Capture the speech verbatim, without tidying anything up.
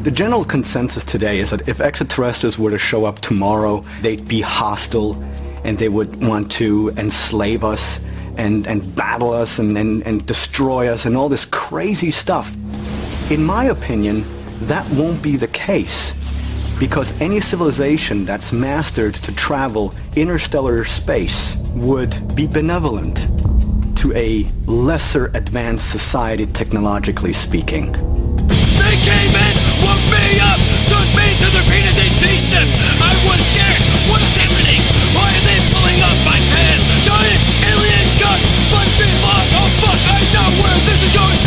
The general consensus today is that if extraterrestrials were to show up tomorrow, they'd be hostile and they would want to enslave us and, and battle us and, and, and destroy us and all this crazy stuff. In my opinion, that won't be the case, because any civilization that's mastered to travel interstellar space would be benevolent to a lesser advanced society, technologically speaking. They came in, woke me up, took me to their penis and spaceship. I was scared. What is happening? Why are they pulling up my pants? Giant alien gun, five feet long. Oh fuck, I know where this is going.